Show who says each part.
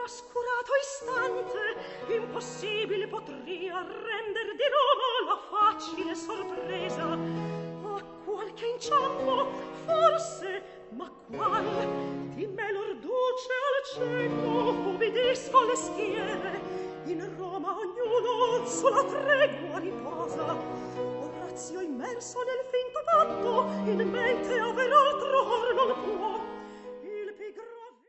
Speaker 1: trascurato istante impossibile potria render di Roma la facile sorpresa. A qualche inciampo forse, ma qual di me l'orduce al cieco ubbidisco le schiere. In Roma ognuno sulla tregua riposa. Orazio immerso nel finto patto in mente aver altro or non può